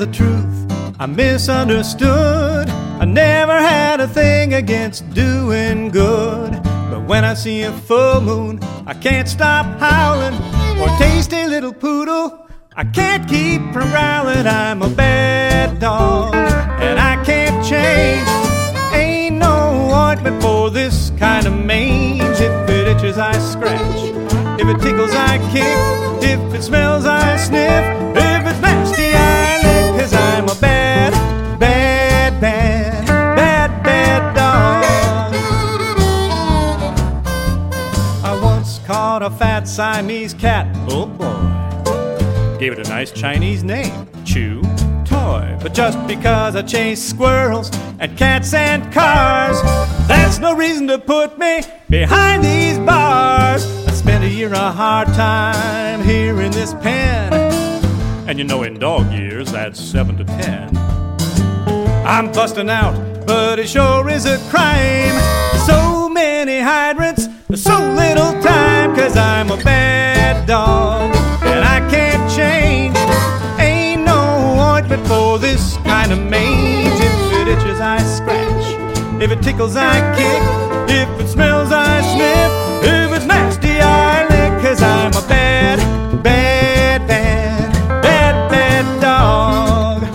the truth, I'm misunderstood. I never had a thing against doing good, but when I see a full moon, I can't stop howling. Or taste a little poodle, I can't keep from growling. I'm a bad dog, and I can't change. Ain't no ointment for this kind of mange. If it itches, I scratch. If it tickles, I kick. If it smells, I sniff. If it's nasty, I lick. 'Cause I'm a bad, bad, bad, bad, bad dog. I once caught a fat Siamese cat. Oh boy. Gave it a nice Chinese name, Chew Toy. But just because I chase squirrels and cats and cars, that's no reason to put me behind these bars. I spent a year a hard time here in this pen, and you know in dog years that's 7 to 10. I'm busting out, but it sure is a crime. So many hydrants, so little time. 'Cause I'm a bad dog, and I can't change. Ain't no ointment for this kind of mange. If it itches, I scratch. If it tickles, I kick. If it smells, I sniff. If it's nasty, I lick. 'Cause I'm a bad, bad, bad, bad, bad dog.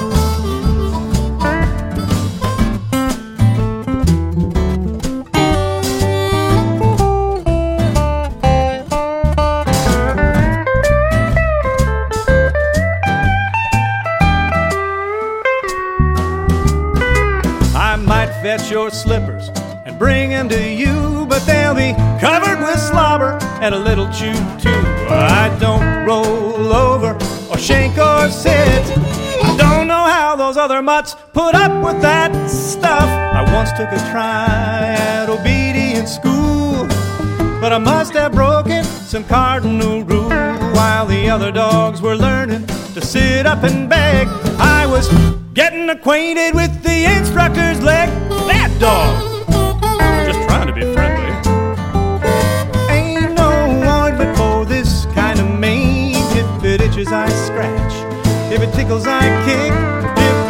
I might fetch your slippers and bring them to you, but they'll be covered with slobber and a little chew too. I don't roll over or shake or sit. I don't know how those other mutts put up with that stuff. I once took a try at obedience school, but I must have broken some cardinal rule. While the other dogs were learning to sit up and beg, I was getting acquainted with the instructor's leg. That dog, just trying to be friendly. Ain't no ointment for this kind of mange. If it itches, I scratch. If it tickles, I kick. If